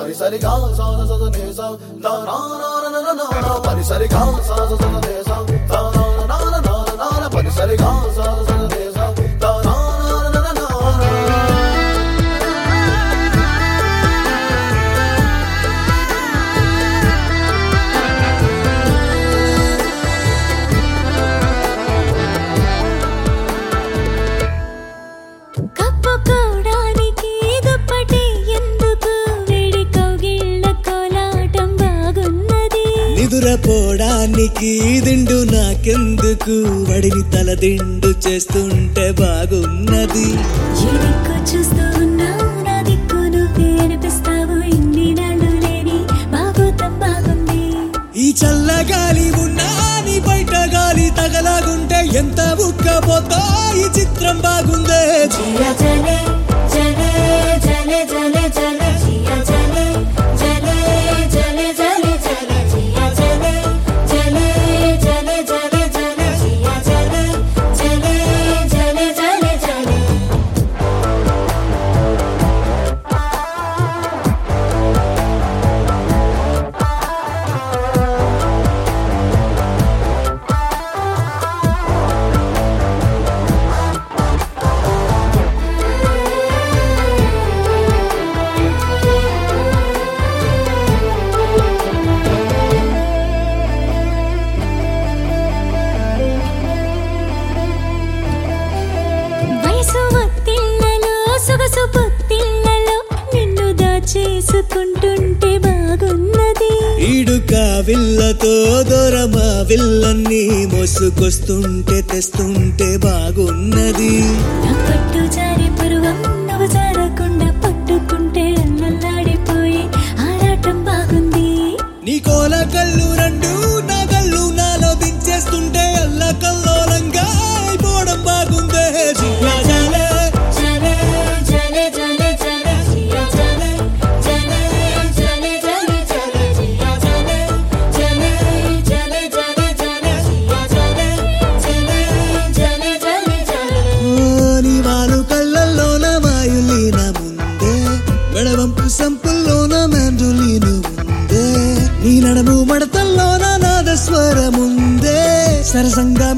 పరిసరిగా సా సా నే సా దా నా నా నా నా నా పరిసరిగా సా సా నే సా దా నా నా నా నా పరిసరిగా సా సా నే సా దా నా నా నా కప్పుకోవడానికి దుప్పటి ఎందుకు వేడి కౌగిళ్ళ కోలాటం బాగున్నది నిదురపోవడానికి దిండు నాకెందుకు వడిని తల దిండు చేస్తుంటే బాగున్నది ఈ దిక్కు చూస్తూ ఉన్నావు నా దిక్కు నువ్వే అనిపిస్తావు ఇన్ని నాళ్ళు లేని బాగోతం బాగుంది ఈ చల్లగాలి ఉన్నా నీ బయట గాలి తగలాగుంటే ఎంత ఉక్కపోతా ఈ చిత్రం బాగుందే జియా జలే జలే జలే జలే జలే జియా జలే జలే జలే జలే జలే జియా జలే జలే జలే జలే జలే జియా జలే జలే జలే జలే జలే వయసు ఒత్తిళ్లలో సొగసు పొత్తిళ్లలో నిన్ను దాచేసుకుంటుంటే బాగున్నది ఈడుక విల్లతో దూరమా విల్లన్నీ మోసుకొస్తుంటే తెస్తుంటే బాగున్నది నా పట్టు జారి పరువం నువ్వు జారకుండా పట్టుకుంటే అల్లల్లాడిపోయి ఆరాటం బాగుంది నీ కోల కళ్ళు రెండు నా కళ్ళు నాలో దించేస్తుంటే అల్ల కల్లోలంగా అయిపోవడం బాగుందే జియా జాలే జలే జలే జలే జలే జియా జలే జలే జలే జలే జలే జియా జలే జలే జలే జలే జలే జియా జలే జలే జలే జలే జలే నీ వాలు కళ్ళల్లోన మాయులీన ముందే మెడవంపు సంపుల్లోన మెండులీను ముందే నీ నడుము మడతల్లోన నాదస్వరముందే సరసంగా